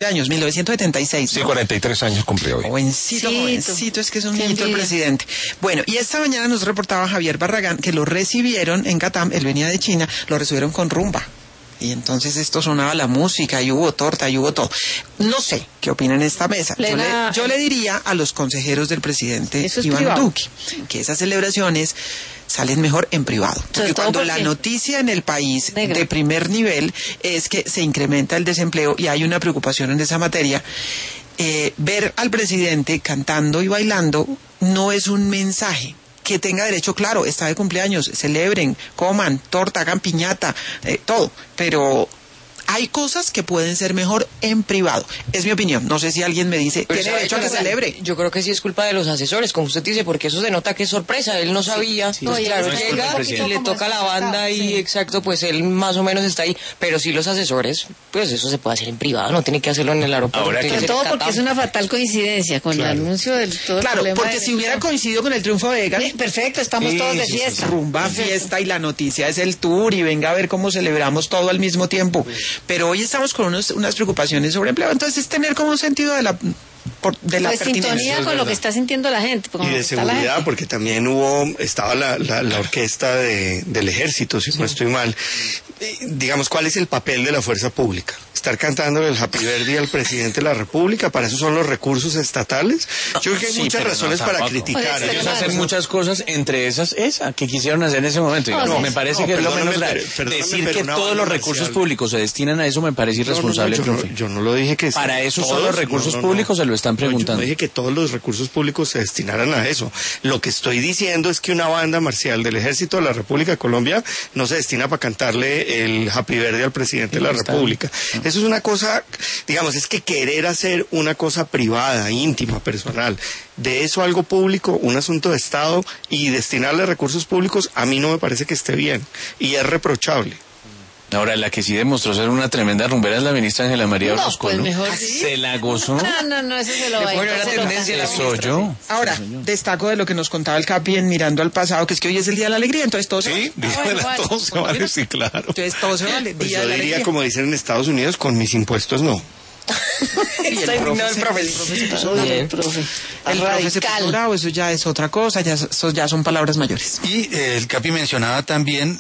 años, 1976. Sí, ¿no? 43 años cumplió hoy. Jovencito, es que es un niñito el presidente. Bueno, y esta mañana nos reportaba Javier Barragán que lo recibieron en Catam, él venía de China, lo recibieron con rumba. Y entonces esto sonaba la música, y hubo torta, y hubo todo. No sé qué opinan en esta mesa. Yo le diría a los consejeros del presidente Iván Duque que esas celebraciones salen mejor en privado. Porque cuando la noticia en el país de primer nivel es que se incrementa el desempleo y hay una preocupación en esa materia, ver al presidente cantando y bailando no es un mensaje. Que tenga derecho, claro, está de cumpleaños, celebren, coman, torta, hagan piñata, todo, pero hay cosas que pueden ser mejor en privado. Es mi opinión, no sé si alguien me dice, tiene derecho a que celebre. Yo creo que sí es culpa de los asesores, como usted dice, porque eso se nota que es sorpresa, él no sabía, Sí, pues claro, llega y le toca la banda y exacto, pues él más o menos está ahí, pero sí los asesores, pues eso se puede hacer en privado, no tiene que hacerlo en el aeropuerto. Sobre todo porque es una fatal coincidencia con el anuncio del todo el problema. Porque si hubiera coincidido con el triunfo de Egan, perfecto, estamos todos de fiesta. Rumba, fiesta, y la noticia es el tour, y venga a ver cómo celebramos todo al mismo tiempo. Pero hoy estamos con unas preocupaciones sobre empleo, entonces es tener como un sentido de la sintonía con lo que está sintiendo la gente. Y de seguridad, porque también estaba la orquesta del ejército, si no estoy mal. Digamos, ¿cuál es el papel de la fuerza pública? ¿Estar cantando el Happy Birthday al presidente de la República? ¿Para eso son los recursos estatales? Yo creo que hay muchas razones para criticar. Ellos hacen muchas cosas, entre esas esa que quisieron hacer en ese momento. Me parece que es lo menos grave. Decir que todos los recursos públicos se destinan a eso me parece irresponsable. Yo no lo dije que... Para eso son los recursos públicos, se lo están preguntando. Yo no dije que todos los recursos públicos se destinaran a eso. Lo que estoy diciendo es que una banda marcial del Ejército de la República de Colombia no se destina para cantarle el Happy Birthday al presidente de la República. Eso es una cosa, digamos, es que querer hacer una cosa privada, íntima, personal, de eso algo público, un asunto de Estado, y destinarle recursos públicos, a mí no me parece que esté bien, y es reprochable. Ahora, la que sí demostró ser una tremenda rumbera es la ministra Ángela María Orozco, pues ¿no? mejor sí. Se la gozó. No, eso se lo va a ir. Eso yo. Ahora, destaco de lo que nos contaba el Capi en Mirando al Pasado, que es que hoy es el Día de la Alegría, entonces todo se vale. Sí, Día de la todo se vale, sí, claro. Entonces todo se vale, Pues Día yo de la diría, Alegría. como dicen en Estados Unidos, con mis impuestos no. Está indignado el profe se puso bravo, eso ya es otra cosa, eso ya son palabras mayores. Y el Capi mencionaba también